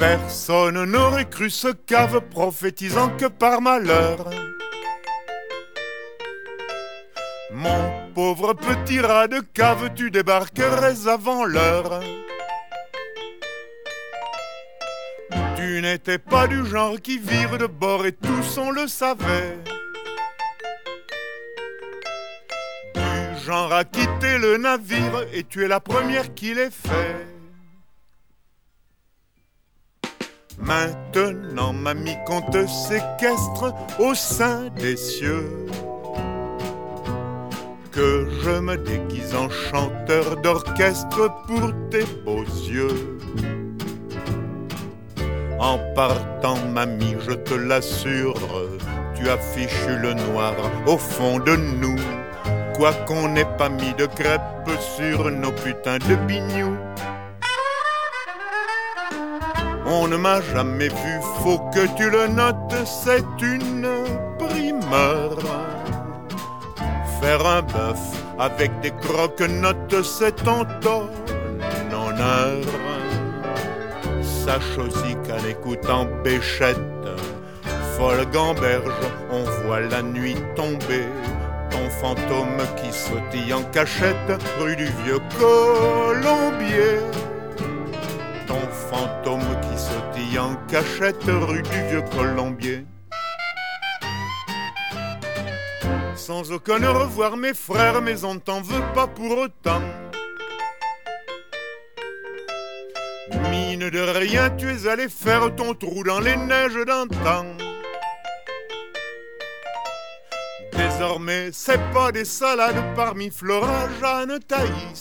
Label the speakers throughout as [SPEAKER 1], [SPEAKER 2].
[SPEAKER 1] Personne n'aurait cru ce cave prophétisant que par malheur. Mon pauvre petit rat de cave, tu débarquerais avant l'heure. Tu n'étais pas du genre qui vire de bord et tous on le savait. Du genre à quitter le navire et tu es la première qui l'ait fait. Maintenant, mamie, qu'on te séquestre au sein des cieux, que je me déguise en chanteur d'orchestre pour tes beaux yeux. En partant, mamie, je te l'assure, tu as fichu le noir au fond de nous, quoi qu'on n'ait pas mis de crêpes sur nos putains de bignous. On ne m'a jamais vu, faut que tu le notes, c'est une primeur. Faire un bœuf avec des croque-notes, c'est ton honneur. Sache aussi qu'en écoutant Béchette, folle gamberge, on voit la nuit tomber. Ton fantôme qui sautille en cachette, rue du Vieux Colombier. Ton fantôme qui sautille en cachette, rue du Vieux Colombier. Sans aucun au revoir mes frères, mais on t'en veut pas pour autant. Mine de rien, tu es allé faire ton trou dans les neiges d'antan. Désormais, c'est pas des salades parmi Flora, Jeanne, Thaïs.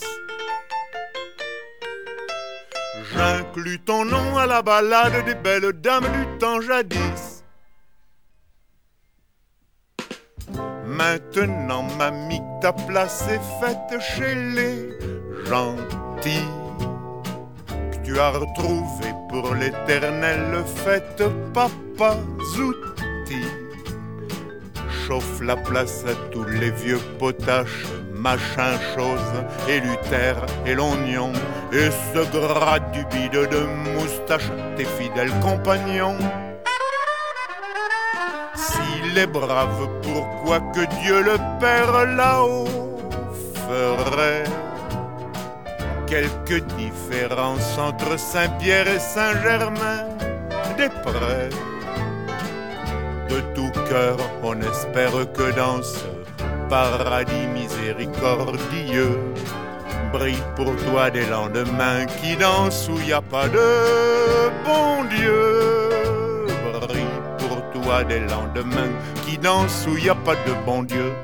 [SPEAKER 1] J'inclus ton nom à la balade des belles dames du temps jadis. Maintenant, mamie, ta place est faite chez les gentils, que tu as retrouvé pour l'éternelle fête, papa Zouti. Chauffe la place à tous les vieux potaches, machin chose, et Luther et l'oignon, et ce gras du bide de moustache, tes fidèles compagnons. S'il est brave, pourquoi que Dieu le Père là-haut ferait quelque différence entre Saint-Pierre et Saint-Germain-des-Prés? De tout cœur, on espère que dans ce paradis miséricordieux brille pour toi des lendemains qui dansent où y a pas de bon Dieu. Brille pour toi des lendemains qui dansent où y a pas de bon Dieu.